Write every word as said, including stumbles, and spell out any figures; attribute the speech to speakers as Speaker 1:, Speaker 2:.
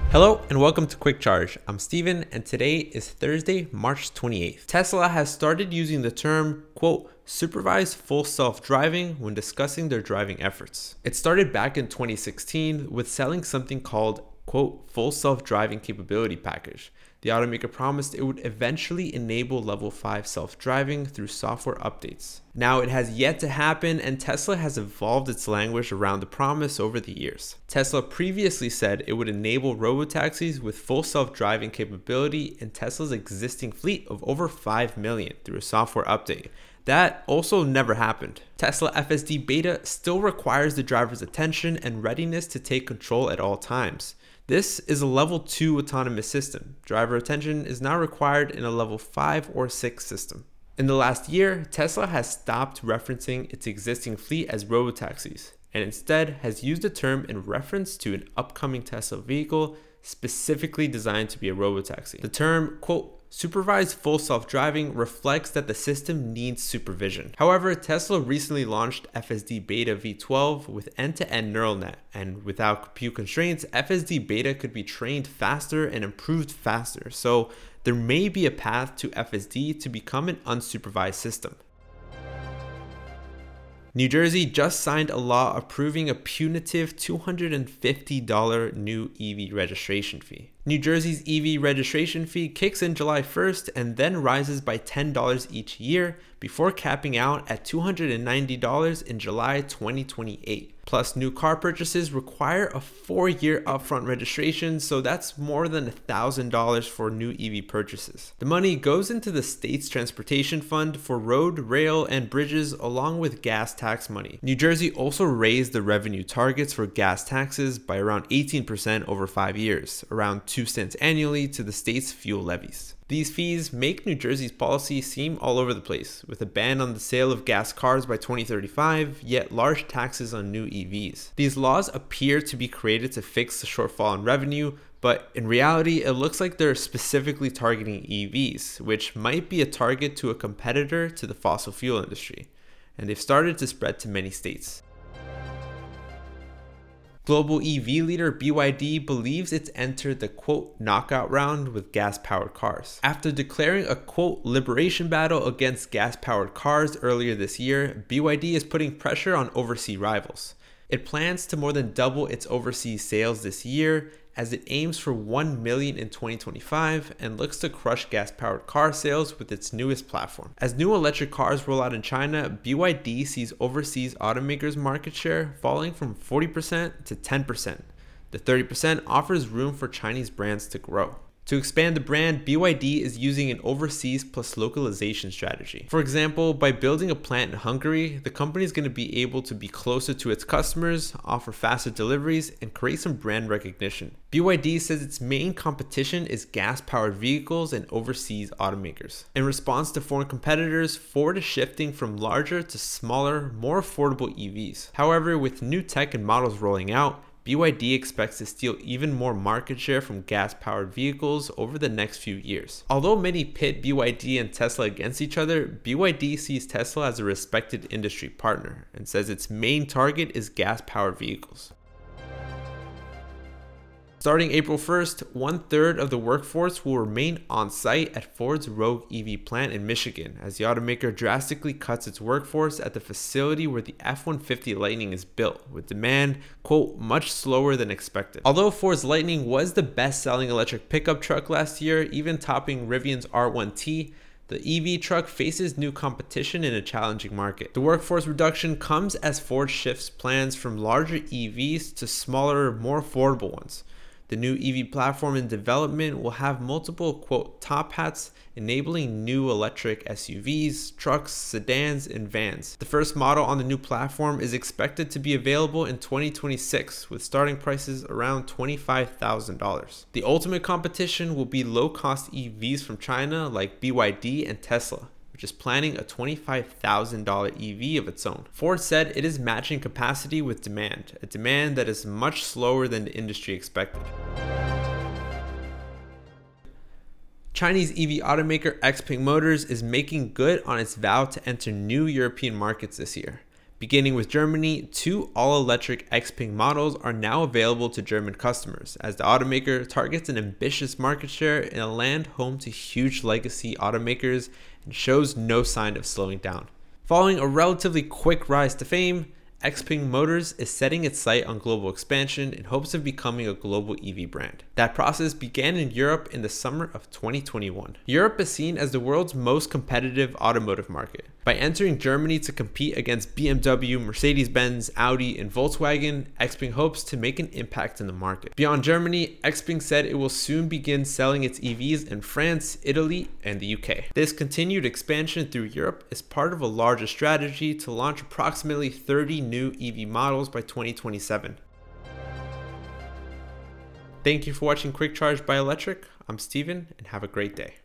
Speaker 1: Hello and welcome to Quick Charge. I'm Steven and today is Thursday, March twenty-eighth. Tesla has started using the term, quote, supervised full self-driving when discussing their driving efforts. It started back in twenty sixteen with selling something called, quote, full self-driving capability package. The automaker promised it would eventually enable level five self-driving through software updates. Now it has yet to happen, and Tesla has evolved its language around the promise over the years. Tesla previously said it would enable robotaxis with full self-driving capability in Tesla's existing fleet of over five million through a software update. That also never happened. Tesla F S D Beta still requires the driver's attention and readiness to take control at all times. This is a level two autonomous system. Driver attention is now required in a level five or six system. In the last year, Tesla has stopped referencing its existing fleet as robotaxis and instead has used the term in reference to an upcoming Tesla vehicle specifically designed to be a robotaxi. The term, quote, supervised full self-driving reflects that the system needs supervision. However, Tesla recently launched F S D Beta V twelve with end-to-end neural net, and without compute constraints, F S D Beta could be trained faster and improved faster, so there may be a path to F S D to become an unsupervised system. New Jersey just signed a law approving a punitive two hundred fifty dollars new E V registration fee. New Jersey's E V registration fee kicks in July first and then rises by ten dollars each year before capping out at two hundred ninety dollars in July twenty twenty-eight. Plus, new car purchases require a four-year upfront registration, so that's more than one thousand dollars for new E V purchases. The money goes into the state's transportation fund for road, rail, and bridges, along with gas tax money. New Jersey also raised the revenue targets for gas taxes by around eighteen percent over five years, around two cents annually to the state's fuel levies. These fees make New Jersey's policy seem all over the place, with a ban on the sale of gas cars by twenty thirty-five, yet large taxes on new E Vs. These laws appear to be created to fix the shortfall in revenue, but in reality, it looks like they're specifically targeting E Vs, which might be a target to a competitor to the fossil fuel industry, and they've started to spread to many states. Global E V leader B Y D believes it's entered the, quote, knockout round with gas-powered cars. After declaring a, quote, liberation battle against gas-powered cars earlier this year, B Y D is putting pressure on overseas rivals. It plans to more than double its overseas sales this year as it aims for one million in twenty twenty-five and looks to crush gas-powered car sales with its newest platform. As new electric cars roll out in China, B Y D sees overseas automakers' market share falling from forty percent to ten percent. The thirty percent offers room for Chinese brands to grow. To expand the brand, B Y D is using an overseas plus localization strategy. For example, by building a plant in Hungary, the company is going to be able to be closer to its customers, offer faster deliveries, and create some brand recognition. B Y D says its main competition is gas-powered vehicles and overseas automakers. In response to foreign competitors, Ford is shifting from larger to smaller, more affordable E Vs. However, with new tech and models rolling out, B Y D expects to steal even more market share from gas-powered vehicles over the next few years. Although many pit B Y D and Tesla against each other, B Y D sees Tesla as a respected industry partner and says its main target is gas-powered vehicles. Starting April first, one-third of the workforce will remain on-site at Ford's Rogue E V plant in Michigan as the automaker drastically cuts its workforce at the facility where the F one fifty Lightning is built, with demand, quote, much slower than expected. Although Ford's Lightning was the best-selling electric pickup truck last year, even topping Rivian's R one T, the E V truck faces new competition in a challenging market. The workforce reduction comes as Ford shifts plans from larger E Vs to smaller, more affordable ones. The new E V platform in development will have multiple, quote, top hats, enabling new electric S U Vs, trucks, sedans, and vans. The first model on the new platform is expected to be available in twenty twenty-six, with starting prices around twenty-five thousand dollars. The ultimate competition will be low-cost E Vs from China like B Y D and Tesla, which is planning a twenty-five thousand dollars E V of its own. Ford said it is matching capacity with demand, a demand that is much slower than the industry expected. Chinese E V automaker Xpeng Motors is making good on its vow to enter new European markets this year. Beginning with Germany, two all-electric Xpeng models are now available to German customers, as the automaker targets an ambitious market share in a land home to huge legacy automakers and shows no sign of slowing down. Following a relatively quick rise to fame, Xpeng Motors is setting its sight on global expansion in hopes of becoming a global E V brand. That process began in Europe in the summer of twenty twenty-one. Europe is seen as the world's most competitive automotive market. By entering Germany to compete against B M W, Mercedes-Benz, Audi, and Volkswagen, Xpeng hopes to make an impact in the market. Beyond Germany, Xpeng said it will soon begin selling its E Vs in France, Italy, and the U K. This continued expansion through Europe is part of a larger strategy to launch approximately thirty new E V models by twenty twenty-seven. Thank you for watching Quick Charge by Electrek. I'm Steven, and have a great day.